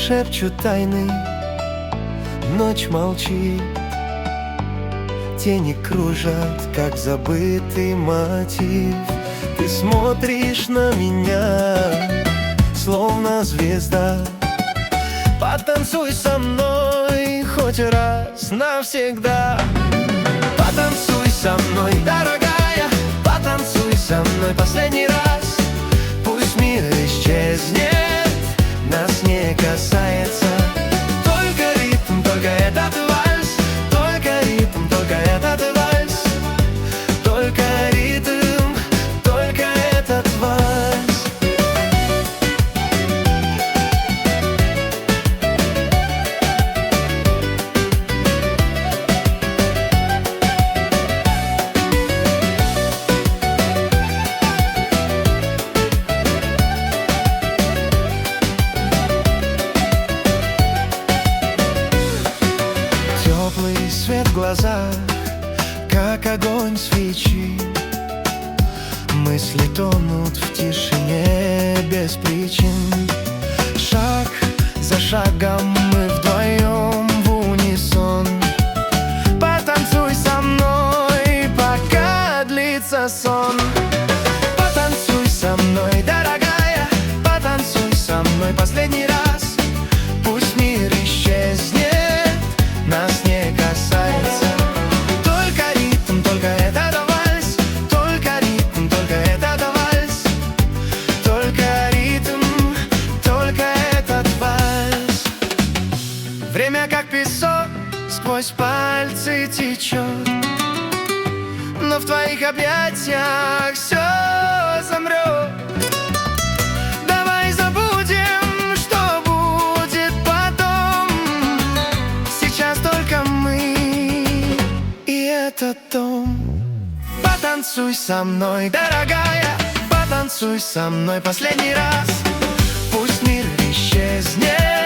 шепчут тайны, ночь молчит. Тени кружат, как забытый мотив. Ты смотришь на меня, словно звезда. Потанцуй со мной хоть раз навсегда. Потанцуй со мной, дорогая, потанцуй со мной последний раз. Пусть мир исчезнет, нас не касается. Только ритм, только этот вальс, только ритм, только этот вальс, только ритм, только этот вальс. Теплый свет в глазах, как огонь свечи. Мысли тонут в тишине без причин. Шаг за шагом мы вдвоем в унисон. Потанцуй со мной, пока длится сон. Потанцуй со мной, дорогая, потанцуй со мной последний раз. Пусть мир исчезнет, нас не касается. Только ритм, только этот вальс, только ритм, только этот вальс, только ритм, только этот вальс. Время как песок сквозь пальцы течет, но в твоих объятиях все замрет. Давай забудем, что будет потом. Сейчас только мы и этот дом. Потанцуй со мной, дорогая, потанцуй со мной последний раз. Пусть мир исчезнет,